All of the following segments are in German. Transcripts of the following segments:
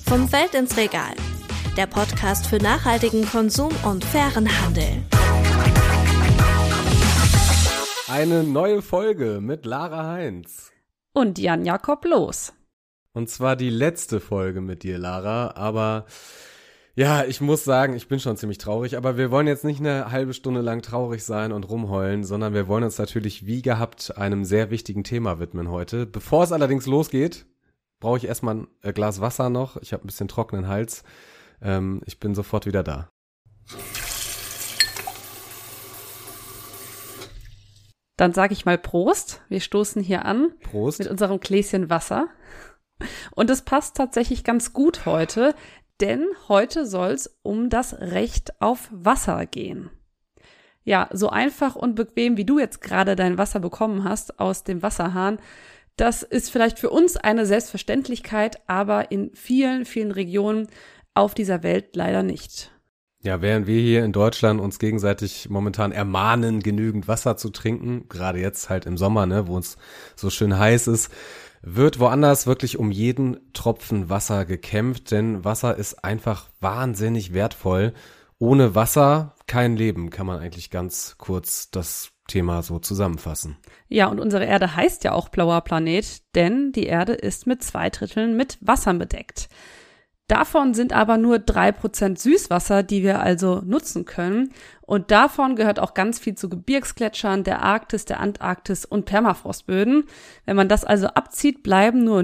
Vom Feld ins Regal. Der Podcast für nachhaltigen Konsum und fairen Handel. Eine neue Folge mit Lara Heinz. Und Jan-Jakob Loos. Und zwar die letzte Folge mit dir, Lara. Aber ja, ich muss sagen, ich bin schon ziemlich traurig. Aber wir wollen jetzt nicht eine halbe Stunde lang traurig sein und rumheulen, sondern wir wollen uns natürlich wie gehabt einem sehr wichtigen Thema widmen heute. Bevor es allerdings losgeht, brauche ich erstmal ein Glas Wasser noch. Ich habe ein bisschen trockenen Hals. Ich bin sofort wieder da. Dann sage ich mal Prost. Wir stoßen hier an. Prost. Mit unserem Gläschen Wasser. Und es passt tatsächlich ganz gut heute, denn heute soll es um das Recht auf Wasser gehen. Ja, so einfach und bequem, wie du jetzt gerade dein Wasser bekommen hast aus dem Wasserhahn, das ist vielleicht für uns eine Selbstverständlichkeit, aber in vielen, vielen Regionen auf dieser Welt leider nicht. Ja, während wir hier in Deutschland uns gegenseitig momentan ermahnen, genügend Wasser zu trinken, gerade jetzt halt im Sommer, ne, wo es so schön heiß ist, wird woanders wirklich um jeden Tropfen Wasser gekämpft, denn Wasser ist einfach wahnsinnig wertvoll. Ohne Wasser kein Leben, kann man eigentlich ganz kurz das Thema so zusammenfassen. Ja, und unsere Erde heißt ja auch blauer Planet, denn die Erde ist mit 2/3 mit Wasser bedeckt. Davon sind aber nur 3% Süßwasser, die wir also nutzen können. Und davon gehört auch ganz viel zu Gebirgsgletschern, der Arktis, der Antarktis und Permafrostböden. Wenn man das also abzieht, bleiben nur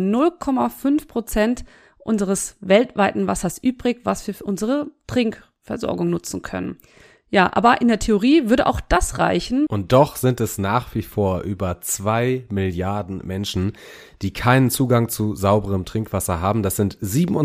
0,5% unseres weltweiten Wassers übrig, was wir für unsere Trinkversorgung nutzen können. Ja, aber in der Theorie würde auch das reichen. Und doch sind es nach wie vor über 2 Milliarden Menschen, die keinen Zugang zu sauberem Trinkwasser haben. Das sind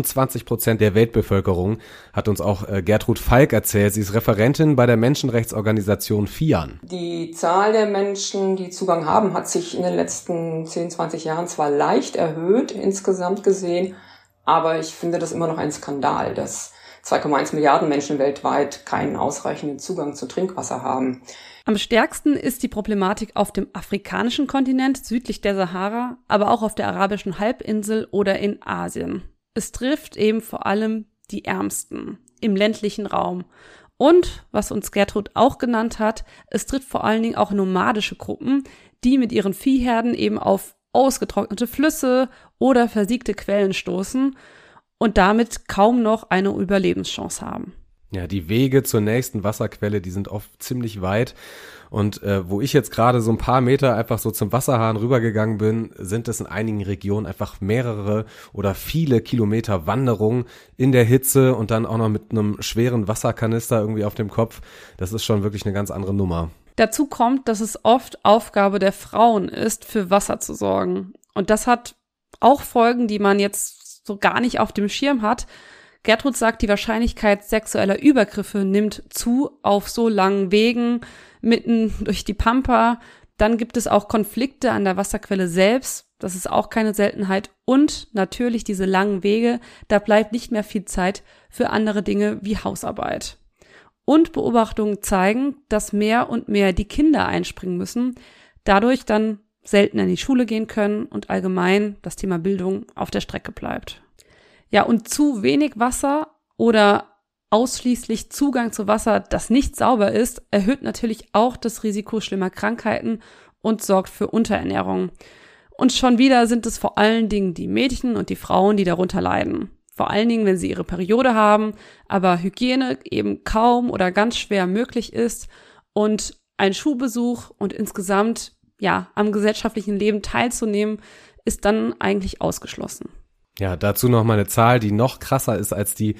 27% der Weltbevölkerung, hat uns auch Gertrud Falk erzählt. Sie ist Referentin bei der Menschenrechtsorganisation FIAN. Die Zahl der Menschen, die Zugang haben, hat sich in den letzten 10, 20 Jahren zwar leicht erhöht, insgesamt gesehen, aber ich finde das immer noch ein Skandal, dass 2,1 Milliarden Menschen weltweit keinen ausreichenden Zugang zu Trinkwasser haben. Am stärksten ist die Problematik auf dem afrikanischen Kontinent, südlich der Sahara, aber auch auf der arabischen Halbinsel oder in Asien. Es trifft eben vor allem die Ärmsten im ländlichen Raum. Und, was uns Gertrud auch genannt hat, es trifft vor allen Dingen auch nomadische Gruppen, die mit ihren Viehherden eben auf ausgetrocknete Flüsse oder versiegte Quellen stoßen und damit kaum noch eine Überlebenschance haben. Ja, die Wege zur nächsten Wasserquelle, die sind oft ziemlich weit. Und wo ich jetzt gerade so ein paar Meter einfach so zum Wasserhahn rübergegangen bin, sind es in einigen Regionen einfach mehrere oder viele Kilometer Wanderung in der Hitze und dann auch noch mit einem schweren Wasserkanister irgendwie auf dem Kopf. Das ist schon wirklich eine ganz andere Nummer. Dazu kommt, dass es oft Aufgabe der Frauen ist, für Wasser zu sorgen. Und das hat auch Folgen, die man jetzt so gar nicht auf dem Schirm hat. Gertrud sagt, die Wahrscheinlichkeit sexueller Übergriffe nimmt zu auf so langen Wegen, mitten durch die Pampa. Dann gibt es auch Konflikte an der Wasserquelle selbst. Das ist auch keine Seltenheit. Und natürlich diese langen Wege, da bleibt nicht mehr viel Zeit für andere Dinge wie Hausarbeit. Und Beobachtungen zeigen, dass mehr und mehr die Kinder einspringen müssen, dadurch dann selten in die Schule gehen können und allgemein das Thema Bildung auf der Strecke bleibt. Ja, und zu wenig Wasser oder ausschließlich Zugang zu Wasser, das nicht sauber ist, erhöht natürlich auch das Risiko schlimmer Krankheiten und sorgt für Unterernährung. Und schon wieder sind es vor allen Dingen die Mädchen und die Frauen, die darunter leiden. Vor allen Dingen, wenn sie ihre Periode haben, aber Hygiene eben kaum oder ganz schwer möglich ist und ein Schulbesuch und insgesamt am gesellschaftlichen Leben teilzunehmen, ist dann eigentlich ausgeschlossen. Ja, dazu noch mal eine Zahl, die noch krasser ist als die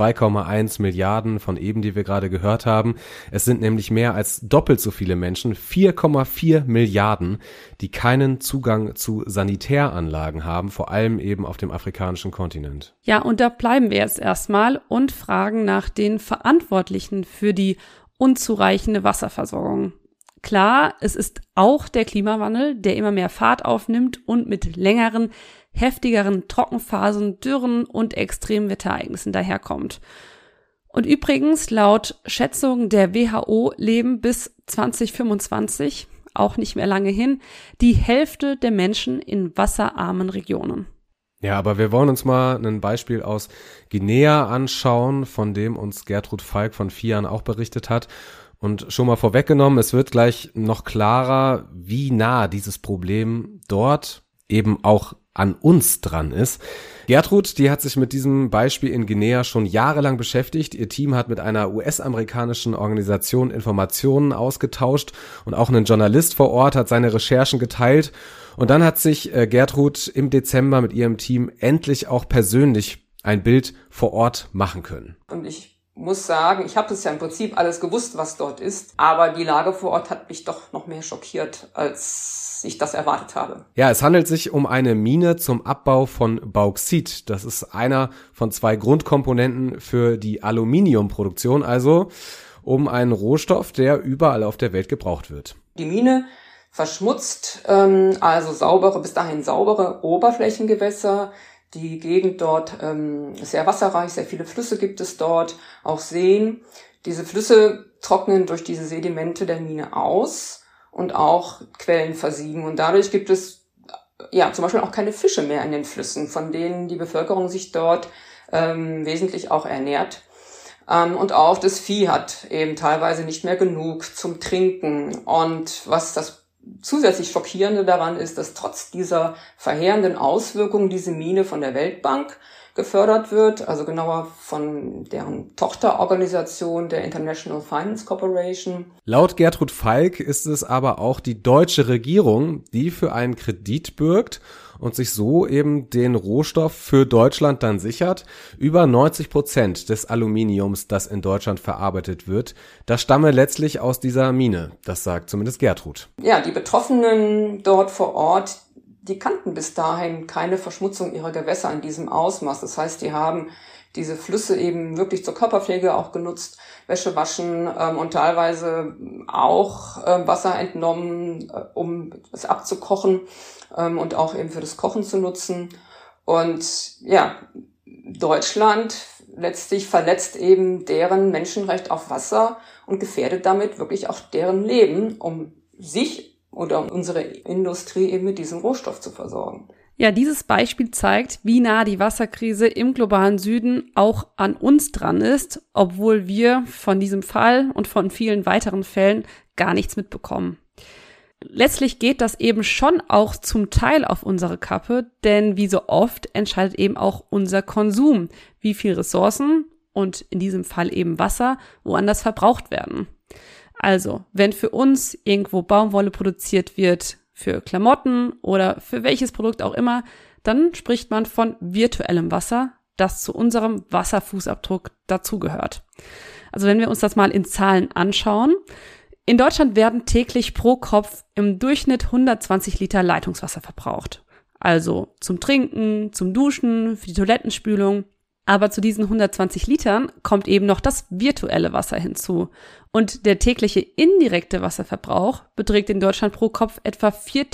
2,1 Milliarden von eben, die wir gerade gehört haben. Es sind nämlich mehr als doppelt so viele Menschen, 4,4 Milliarden, die keinen Zugang zu Sanitäranlagen haben, vor allem eben auf dem afrikanischen Kontinent. Ja, und da bleiben wir jetzt erstmal und fragen nach den Verantwortlichen für die unzureichende Wasserversorgung. Klar, es ist auch der Klimawandel, der immer mehr Fahrt aufnimmt und mit längeren, heftigeren Trockenphasen, Dürren und Extremwetterereignissen daherkommt. Und übrigens, laut Schätzungen der WHO leben bis 2025, auch nicht mehr lange hin, die Hälfte der Menschen in wasserarmen Regionen. Ja, aber wir wollen uns mal ein Beispiel aus Guinea anschauen, von dem uns Gertrud Falk von FIAN auch berichtet hat. Und schon mal vorweggenommen, es wird gleich noch klarer, wie nah dieses Problem dort eben auch an uns dran ist. Gertrud, die hat sich mit diesem Beispiel in Guinea schon jahrelang beschäftigt. Ihr Team hat mit einer US-amerikanischen Organisation Informationen ausgetauscht und auch ein Journalist vor Ort hat seine Recherchen geteilt. Und dann hat sich Gertrud im Dezember mit ihrem Team endlich auch persönlich ein Bild vor Ort machen können. Und ich muss sagen, ich habe es ja im Prinzip alles gewusst, was dort ist, aber die Lage vor Ort hat mich doch noch mehr schockiert, als ich das erwartet habe. Ja, es handelt sich um eine Mine zum Abbau von Bauxit. Das ist einer von 2 Grundkomponenten für die Aluminiumproduktion, also um einen Rohstoff, der überall auf der Welt gebraucht wird. Die Mine verschmutzt, also bis dahin saubere Oberflächengewässer. Die Gegend dort ist sehr wasserreich, sehr viele Flüsse gibt es dort, auch Seen. Diese Flüsse trocknen durch diese Sedimente der Mine aus und auch Quellen versiegen. Und dadurch gibt es zum Beispiel auch keine Fische mehr in den Flüssen, von denen die Bevölkerung sich dort wesentlich auch ernährt. Und auch das Vieh hat eben teilweise nicht mehr genug zum Trinken. Und was das zusätzlich Schockierende daran ist, dass trotz dieser verheerenden Auswirkungen diese Mine von der Weltbank gefördert wird, also genauer von deren Tochterorganisation, der International Finance Corporation. Laut Gertrud Falk ist es aber auch die deutsche Regierung, die für einen Kredit bürgt und sich so eben den Rohstoff für Deutschland dann sichert. Über 90% des Aluminiums, das in Deutschland verarbeitet wird, das stamme letztlich aus dieser Mine. Das sagt zumindest Gertrud. Ja, die Betroffenen dort vor Ort, die kannten bis dahin keine Verschmutzung ihrer Gewässer in diesem Ausmaß. Das heißt, die haben diese Flüsse eben wirklich zur Körperpflege auch genutzt, Wäsche waschen und teilweise auch Wasser entnommen, um es abzukochen und auch eben für das Kochen zu nutzen. Und ja, Deutschland letztlich verletzt eben deren Menschenrecht auf Wasser und gefährdet damit wirklich auch deren Leben, um sich oder um unsere Industrie eben mit diesem Rohstoff zu versorgen. Ja, dieses Beispiel zeigt, wie nah die Wasserkrise im globalen Süden auch an uns dran ist, obwohl wir von diesem Fall und von vielen weiteren Fällen gar nichts mitbekommen. Letztlich geht das eben schon auch zum Teil auf unsere Kappe, denn wie so oft entscheidet eben auch unser Konsum, wie viel Ressourcen und in diesem Fall eben Wasser woanders verbraucht werden. Also, wenn für uns irgendwo Baumwolle produziert wird, für Klamotten oder für welches Produkt auch immer, dann spricht man von virtuellem Wasser, das zu unserem Wasserfußabdruck dazugehört. Also wenn wir uns das mal in Zahlen anschauen, in Deutschland werden täglich pro Kopf im Durchschnitt 120 Liter Leitungswasser verbraucht. Also zum Trinken, zum Duschen, für die Toilettenspülung. Aber zu diesen 120 Litern kommt eben noch das virtuelle Wasser hinzu. Und der tägliche indirekte Wasserverbrauch beträgt in Deutschland pro Kopf etwa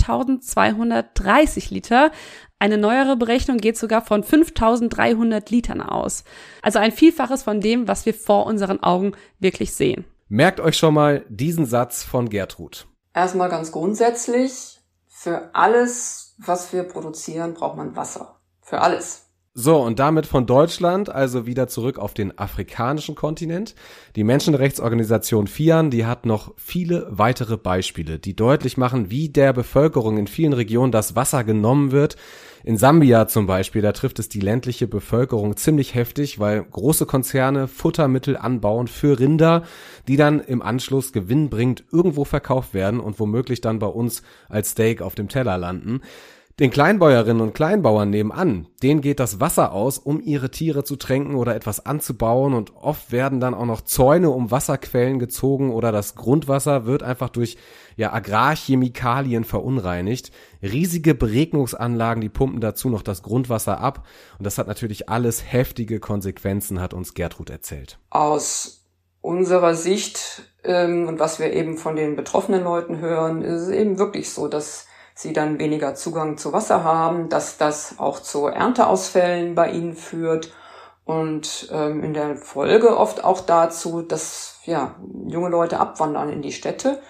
4.230 Liter. Eine neuere Berechnung geht sogar von 5.300 Litern aus. Also ein Vielfaches von dem, was wir vor unseren Augen wirklich sehen. Merkt euch schon mal diesen Satz von Gertrud. Erstmal ganz grundsätzlich, für alles, was wir produzieren, braucht man Wasser. Für alles. So, und damit von Deutschland also wieder zurück auf den afrikanischen Kontinent. Die Menschenrechtsorganisation FIAN, die hat noch viele weitere Beispiele, die deutlich machen, wie der Bevölkerung in vielen Regionen das Wasser genommen wird. In Sambia zum Beispiel, da trifft es die ländliche Bevölkerung ziemlich heftig, weil große Konzerne Futtermittel anbauen für Rinder, die dann im Anschluss gewinnbringend irgendwo verkauft werden und womöglich dann bei uns als Steak auf dem Teller landen. Den Kleinbäuerinnen und Kleinbauern nebenan, denen geht das Wasser aus, um ihre Tiere zu tränken oder etwas anzubauen, und oft werden dann auch noch Zäune um Wasserquellen gezogen oder das Grundwasser wird einfach durch Agrarchemikalien verunreinigt. Riesige Beregnungsanlagen, die pumpen dazu noch das Grundwasser ab, und das hat natürlich alles heftige Konsequenzen, hat uns Gertrud erzählt. Aus unserer Sicht und was wir eben von den betroffenen Leuten hören, ist es eben wirklich so, dass sie dann weniger Zugang zu Wasser haben, dass das auch zu Ernteausfällen bei ihnen führt und in der Folge oft auch dazu, dass junge Leute abwandern in die Städte,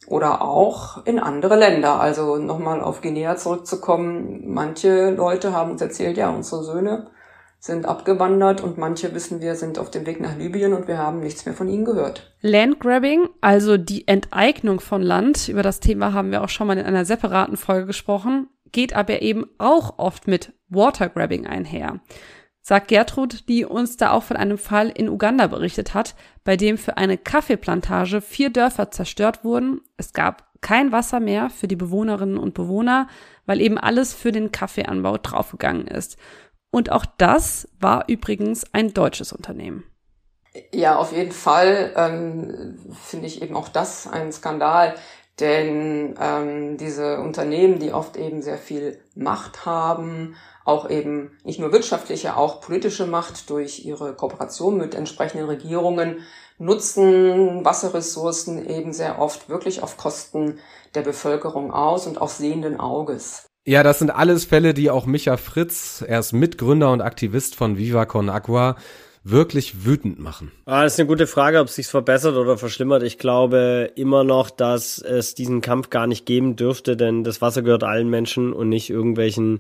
oder auch in andere Länder. Also nochmal auf Guinea zurückzukommen. Manche Leute haben uns erzählt, ja, unsere Söhne sind abgewandert und manche, wissen wir, sind auf dem Weg nach Libyen und wir haben nichts mehr von ihnen gehört. Landgrabbing, also die Enteignung von Land, über das Thema haben wir auch schon mal in einer separaten Folge gesprochen, geht aber eben auch oft mit Watergrabbing einher. Sagt Gertrud, die uns da auch von einem Fall in Uganda berichtet hat, bei dem für eine Kaffeeplantage 4 Dörfer zerstört wurden. Es gab kein Wasser mehr für die Bewohnerinnen und Bewohner, weil eben alles für den Kaffeeanbau draufgegangen ist. Und auch das war übrigens ein deutsches Unternehmen. Ja, auf jeden Fall finde ich eben auch das ein Skandal, denn diese Unternehmen, die oft eben sehr viel Macht haben, auch eben nicht nur wirtschaftliche, auch politische Macht durch ihre Kooperation mit entsprechenden Regierungen, nutzen Wasserressourcen eben sehr oft wirklich auf Kosten der Bevölkerung aus und auch sehenden Auges. Ja, das sind alles Fälle, die auch Micha Fritz, er ist Mitgründer und Aktivist von Viva Con Agua, wirklich wütend machen. Das ist eine gute Frage, ob es sich verbessert oder verschlimmert. Ich glaube immer noch, dass es diesen Kampf gar nicht geben dürfte, denn das Wasser gehört allen Menschen und nicht irgendwelchen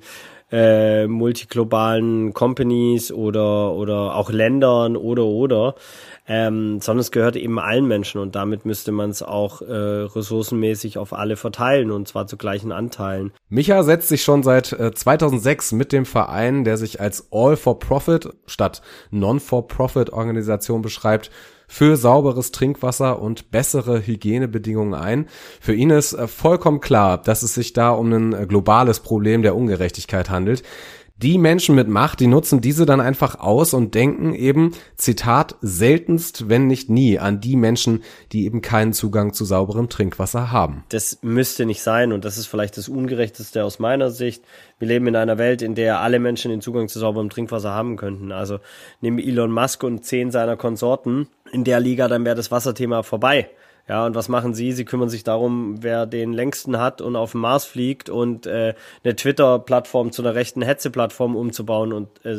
multiglobalen Companies oder auch Ländern oder. Sondern es gehört eben allen Menschen und damit müsste man es auch ressourcenmäßig auf alle verteilen und zwar zu gleichen Anteilen. Micha setzt sich schon seit 2006 mit dem Verein, der sich als All-for-Profit statt Non-for-Profit-Organisation beschreibt, für sauberes Trinkwasser und bessere Hygienebedingungen ein. Für ihn ist vollkommen klar, dass es sich da um ein globales Problem der Ungerechtigkeit handelt. Die Menschen mit Macht, die nutzen diese dann einfach aus und denken eben, Zitat, seltenst, wenn nicht nie, an die Menschen, die eben keinen Zugang zu sauberem Trinkwasser haben. Das müsste nicht sein und das ist vielleicht das Ungerechteste aus meiner Sicht. Wir leben in einer Welt, in der alle Menschen den Zugang zu sauberem Trinkwasser haben könnten. Also nehmen Elon Musk und 10 seiner Konsorten in der Liga, dann wäre das Wasserthema vorbei. Ja, und was machen sie? Sie kümmern sich darum, wer den längsten hat und auf den Mars fliegt und eine Twitter-Plattform zu einer rechten Hetze-Plattform umzubauen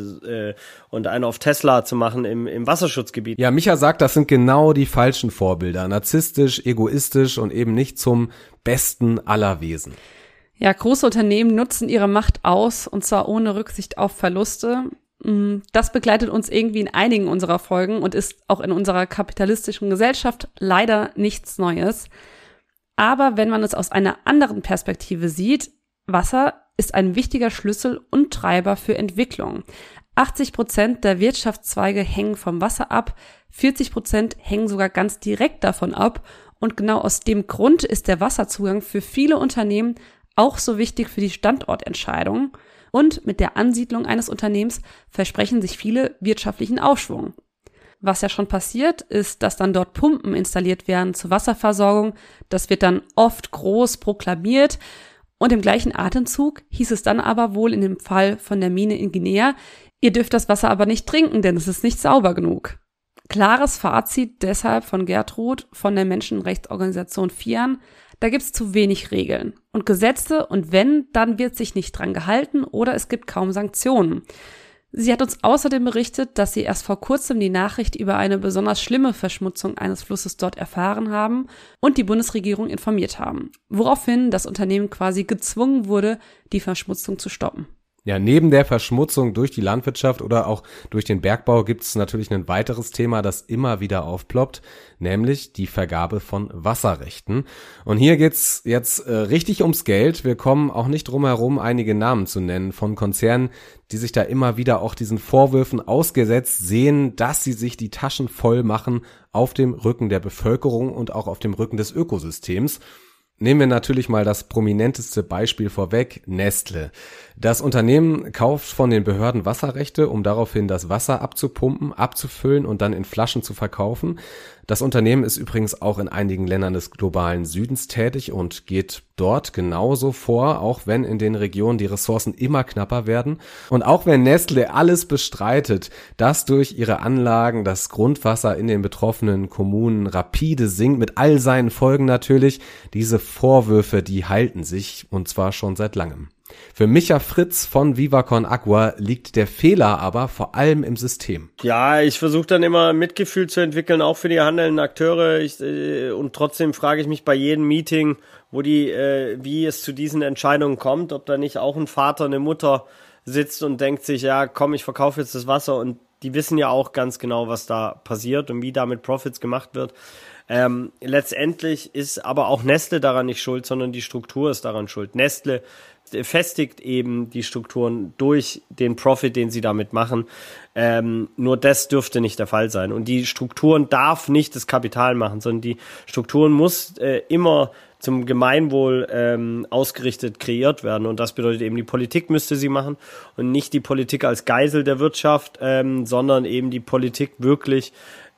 und eine auf Tesla zu machen im Wasserschutzgebiet. Ja, Micha sagt, das sind genau die falschen Vorbilder. Narzisstisch, egoistisch und eben nicht zum Besten aller Wesen. Ja, große Unternehmen nutzen ihre Macht aus und zwar ohne Rücksicht auf Verluste. Das begleitet uns irgendwie in einigen unserer Folgen und ist auch in unserer kapitalistischen Gesellschaft leider nichts Neues. Aber wenn man es aus einer anderen Perspektive sieht, Wasser ist ein wichtiger Schlüssel und Treiber für Entwicklung. 80% der Wirtschaftszweige hängen vom Wasser ab, 40% hängen sogar ganz direkt davon ab. Und genau aus dem Grund ist der Wasserzugang für viele Unternehmen auch so wichtig für die Standortentscheidung. Und mit der Ansiedlung eines Unternehmens versprechen sich viele wirtschaftlichen Aufschwung. Was ja schon passiert, ist, dass dann dort Pumpen installiert werden zur Wasserversorgung. Das wird dann oft groß proklamiert. Und im gleichen Atemzug hieß es dann aber wohl in dem Fall von der Mine in Guinea, ihr dürft das Wasser aber nicht trinken, denn es ist nicht sauber genug. Klares Fazit deshalb von Gertrud von der Menschenrechtsorganisation FIAN, da gibt's zu wenig Regeln und Gesetze und wenn, dann wird sich nicht dran gehalten oder es gibt kaum Sanktionen. Sie hat uns außerdem berichtet, dass sie erst vor kurzem die Nachricht über eine besonders schlimme Verschmutzung eines Flusses dort erfahren haben und die Bundesregierung informiert haben, woraufhin das Unternehmen quasi gezwungen wurde, die Verschmutzung zu stoppen. Ja, neben der Verschmutzung durch die Landwirtschaft oder auch durch den Bergbau gibt es natürlich ein weiteres Thema, das immer wieder aufploppt, nämlich die Vergabe von Wasserrechten. Und hier geht's jetzt richtig ums Geld. Wir kommen auch nicht drum herum, einige Namen zu nennen von Konzernen, die sich da immer wieder auch diesen Vorwürfen ausgesetzt sehen, dass sie sich die Taschen voll machen auf dem Rücken der Bevölkerung und auch auf dem Rücken des Ökosystems. Nehmen wir natürlich mal das prominenteste Beispiel vorweg, Nestle. Das Unternehmen kauft von den Behörden Wasserrechte, um daraufhin das Wasser abzupumpen, abzufüllen und dann in Flaschen zu verkaufen. Das Unternehmen ist übrigens auch in einigen Ländern des globalen Südens tätig und geht dort genauso vor, auch wenn in den Regionen die Ressourcen immer knapper werden. Und auch wenn Nestle alles bestreitet, dass durch ihre Anlagen das Grundwasser in den betroffenen Kommunen rapide sinkt, mit all seinen Folgen natürlich, diese Vorwürfe, die halten sich und zwar schon seit langem. Für Micha Fritz von Viva Con Agua liegt der Fehler aber vor allem im System. Ja, ich versuche dann immer Mitgefühl zu entwickeln, auch für die handelnden Akteure. Und trotzdem frage ich mich bei jedem Meeting, wie es zu diesen Entscheidungen kommt, ob da nicht auch ein Vater, eine Mutter sitzt und denkt sich, ja komm, ich verkaufe jetzt das Wasser, und die wissen ja auch ganz genau, was da passiert und wie da mit Profits gemacht wird. Letztendlich ist aber auch Nestle daran nicht schuld, sondern die Struktur ist daran schuld. Nestle festigt eben die Strukturen durch den Profit, den sie damit machen. Nur das dürfte nicht der Fall sein. Und die Strukturen darf nicht das Kapital machen, sondern die Strukturen muss immer zum Gemeinwohl ausgerichtet kreiert werden. Und das bedeutet eben, die Politik müsste sie machen und nicht die Politik als Geisel der Wirtschaft, sondern eben die Politik wirklich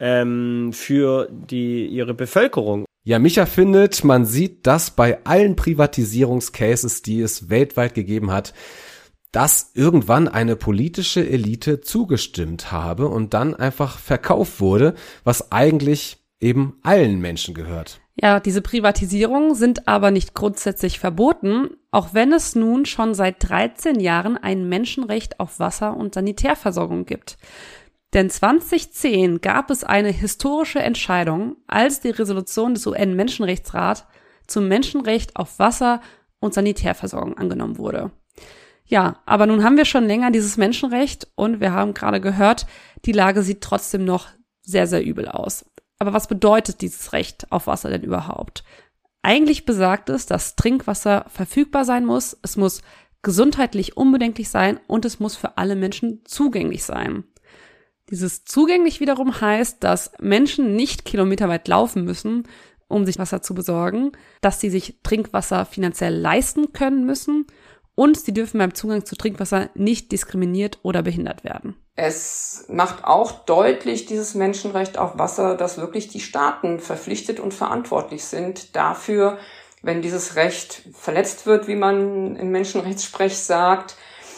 für ihre Bevölkerung. Ja, Micha findet, man sieht das bei allen Privatisierungscases, die es weltweit gegeben hat, dass irgendwann eine politische Elite zugestimmt habe und dann einfach verkauft wurde, was eigentlich eben allen Menschen gehört. Ja, diese Privatisierungen sind aber nicht grundsätzlich verboten, auch wenn es nun schon seit 13 Jahren ein Menschenrecht auf Wasser- und Sanitärversorgung gibt. Denn 2010 gab es eine historische Entscheidung, als die Resolution des UN-Menschenrechtsrats zum Menschenrecht auf Wasser- und Sanitärversorgung angenommen wurde. Ja, aber nun haben wir schon länger dieses Menschenrecht und wir haben gerade gehört, die Lage sieht trotzdem noch sehr, sehr übel aus. Aber was bedeutet dieses Recht auf Wasser denn überhaupt? Eigentlich besagt es, dass Trinkwasser verfügbar sein muss, es muss gesundheitlich unbedenklich sein und es muss für alle Menschen zugänglich sein. Dieses zugänglich wiederum heißt, dass Menschen nicht kilometerweit laufen müssen, um sich Wasser zu besorgen, dass sie sich Trinkwasser finanziell leisten können müssen und sie dürfen beim Zugang zu Trinkwasser nicht diskriminiert oder behindert werden. Es macht auch deutlich, dieses Menschenrecht auf Wasser, dass wirklich die Staaten verpflichtet und verantwortlich sind dafür, wenn dieses Recht verletzt wird, wie man im Menschenrechtssprech sagt.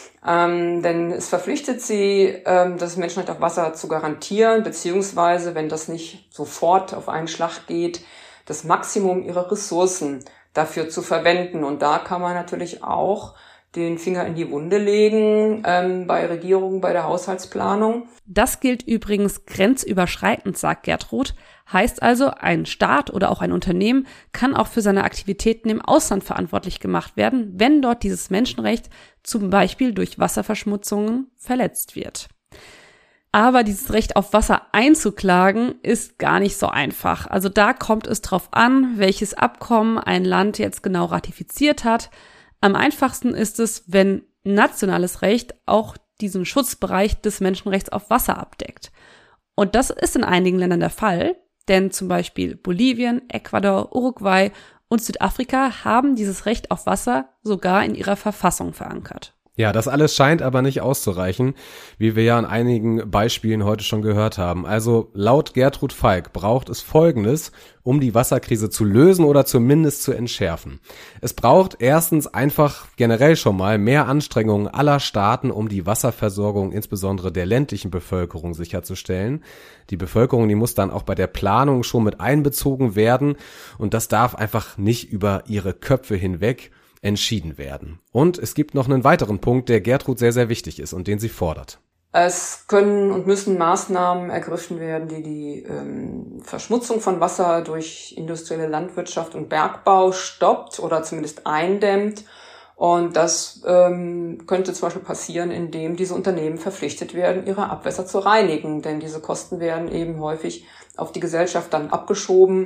Denn es verpflichtet sie, das Menschenrecht auf Wasser zu garantieren, beziehungsweise, wenn das nicht sofort auf einen Schlag geht, das Maximum ihrer Ressourcen dafür zu verwenden. Und da kann man natürlich auch den Finger in die Wunde legen bei Regierungen, bei der Haushaltsplanung. Das gilt übrigens grenzüberschreitend, sagt Gertrud. Heißt also, ein Staat oder auch ein Unternehmen kann auch für seine Aktivitäten im Ausland verantwortlich gemacht werden, wenn dort dieses Menschenrecht zum Beispiel durch Wasserverschmutzungen verletzt wird. Aber dieses Recht auf Wasser einzuklagen ist gar nicht so einfach. Also da kommt es drauf an, welches Abkommen ein Land jetzt genau ratifiziert hat. Am einfachsten ist es, wenn nationales Recht auch diesen Schutzbereich des Menschenrechts auf Wasser abdeckt. Und das ist in einigen Ländern der Fall, denn zum Beispiel Bolivien, Ecuador, Uruguay und Südafrika haben dieses Recht auf Wasser sogar in ihrer Verfassung verankert. Ja, das alles scheint aber nicht auszureichen, wie wir ja an einigen Beispielen heute schon gehört haben. Also laut Gertrud Falk braucht es Folgendes, um die Wasserkrise zu lösen oder zumindest zu entschärfen. Es braucht erstens einfach generell schon mal mehr Anstrengungen aller Staaten, um die Wasserversorgung insbesondere der ländlichen Bevölkerung sicherzustellen. Die Bevölkerung, die muss dann auch bei der Planung schon mit einbezogen werden und das darf einfach nicht über ihre Köpfe hinweg entschieden werden. Und es gibt noch einen weiteren Punkt, der Gertrud sehr, sehr wichtig ist und den sie fordert. Es können und müssen Maßnahmen ergriffen werden, die die Verschmutzung von Wasser durch industrielle Landwirtschaft und Bergbau stoppt oder zumindest eindämmt. Und das könnte zum Beispiel passieren, indem diese Unternehmen verpflichtet werden, ihre Abwässer zu reinigen. Denn diese Kosten werden eben häufig auf die Gesellschaft dann abgeschoben.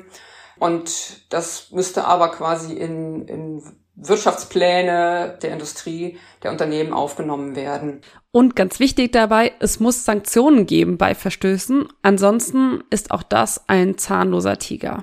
Und das müsste aber quasi in Wirtschaftspläne der Industrie, der Unternehmen aufgenommen werden. Und ganz wichtig dabei, es muss Sanktionen geben bei Verstößen, ansonsten ist auch das ein zahnloser Tiger.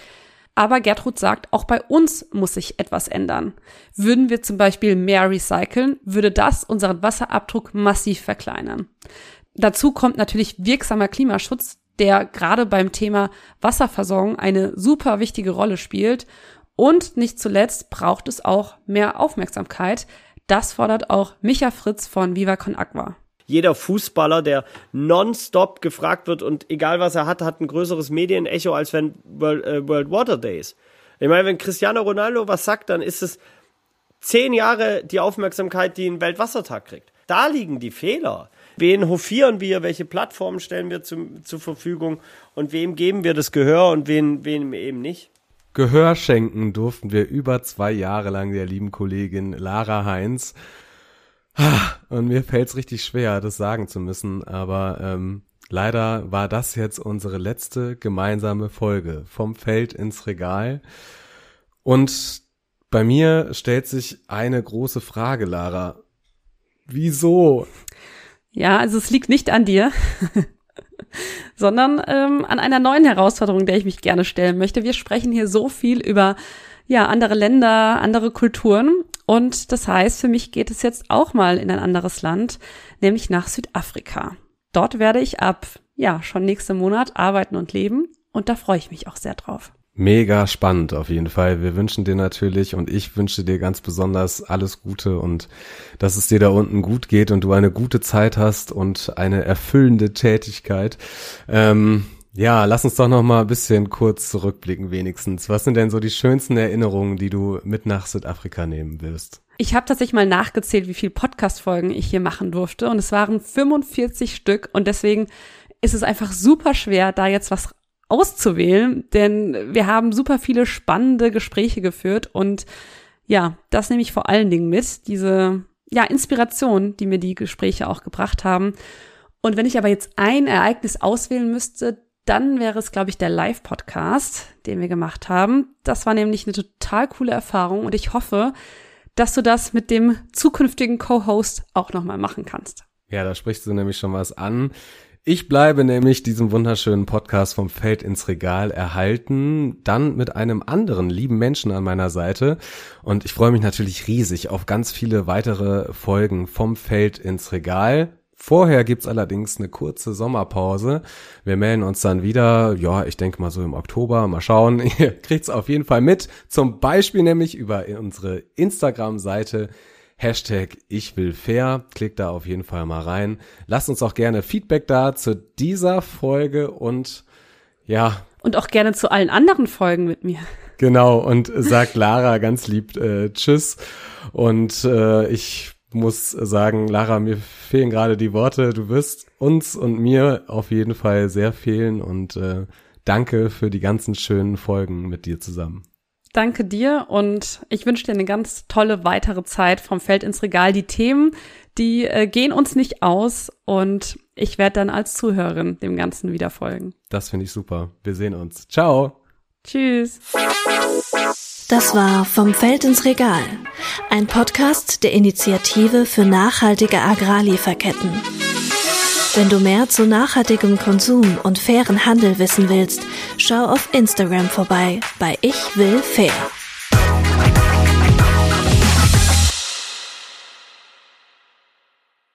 Aber Gertrud sagt, auch bei uns muss sich etwas ändern. Würden wir zum Beispiel mehr recyceln, würde das unseren Wasserabdruck massiv verkleinern. Dazu kommt natürlich wirksamer Klimaschutz, der gerade beim Thema Wasserversorgung eine super wichtige Rolle spielt. Und nicht zuletzt braucht es auch mehr Aufmerksamkeit. Das fordert auch Micha Fritz von Viva Con Agua. Jeder Fußballer, der nonstop gefragt wird und egal was er hat ein größeres Medienecho als wenn World Water Days. Ich meine, wenn Cristiano Ronaldo was sagt, dann ist es 10 Jahre die Aufmerksamkeit, die ein Weltwassertag kriegt. Da liegen die Fehler. Wen hofieren wir, welche Plattformen stellen wir zur Verfügung und wem geben wir das Gehör und wem eben nicht? Gehör schenken durften wir über 2 Jahre lang der lieben Kollegin Lara Heinz. Und mir fällt's richtig schwer, das sagen zu müssen, aber leider war das jetzt unsere letzte gemeinsame Folge vom Feld ins Regal. Und bei mir stellt sich eine große Frage, Lara. Wieso? Ja, also es liegt nicht an dir, sondern an einer neuen Herausforderung, der ich mich gerne stellen möchte. Wir sprechen hier so viel über andere Länder, andere Kulturen. Und das heißt, für mich geht es jetzt auch mal in ein anderes Land, nämlich nach Südafrika. Dort werde ich ab, schon nächsten Monat arbeiten und leben. Und da freue ich mich auch sehr drauf. Mega spannend auf jeden Fall. Wir wünschen dir natürlich und ich wünsche dir ganz besonders alles Gute und dass es dir da unten gut geht und du eine gute Zeit hast und eine erfüllende Tätigkeit. Lass uns doch noch mal ein bisschen kurz zurückblicken wenigstens. Was sind denn so die schönsten Erinnerungen, die du mit nach Südafrika nehmen wirst? Ich habe tatsächlich mal nachgezählt, wie viele Podcast-Folgen ich hier machen durfte und es waren 45 Stück und deswegen ist es einfach super schwer, da jetzt was auszuwählen, denn wir haben super viele spannende Gespräche geführt und das nehme ich vor allen Dingen mit, diese Inspiration, die mir die Gespräche auch gebracht haben. Und wenn ich aber jetzt ein Ereignis auswählen müsste, dann wäre es, glaube ich, der Live-Podcast, den wir gemacht haben. Das war nämlich eine total coole Erfahrung und ich hoffe, dass du das mit dem zukünftigen Co-Host auch nochmal machen kannst. Ja, da sprichst du nämlich schon was an. Ich bleibe nämlich diesem wunderschönen Podcast vom Feld ins Regal erhalten, dann mit einem anderen lieben Menschen an meiner Seite. Und ich freue mich natürlich riesig auf ganz viele weitere Folgen vom Feld ins Regal. Vorher gibt's allerdings eine kurze Sommerpause. Wir melden uns dann wieder, ich denke mal so im Oktober, mal schauen. Ihr kriegt's auf jeden Fall mit, zum Beispiel nämlich über unsere Instagram-Seite #IchWillFair. Klickt da auf jeden Fall mal rein. Lasst uns auch gerne Feedback da zu dieser Folge und Und auch gerne zu allen anderen Folgen mit mir. Genau, und sagt Lara ganz lieb Tschüss. Und ich muss sagen, Lara, mir fehlen gerade die Worte. Du wirst uns und mir auf jeden Fall sehr fehlen und danke für die ganzen schönen Folgen mit dir zusammen. Danke dir und ich wünsche dir eine ganz tolle weitere Zeit vom Feld ins Regal. Die Themen, die gehen uns nicht aus und ich werde dann als Zuhörerin dem Ganzen wieder folgen. Das finde ich super. Wir sehen uns. Ciao. Tschüss. Das war Vom Feld ins Regal, ein Podcast der Initiative für nachhaltige Agrarlieferketten. Wenn du mehr zu nachhaltigem Konsum und fairen Handel wissen willst, schau auf Instagram vorbei bei Ich will fair.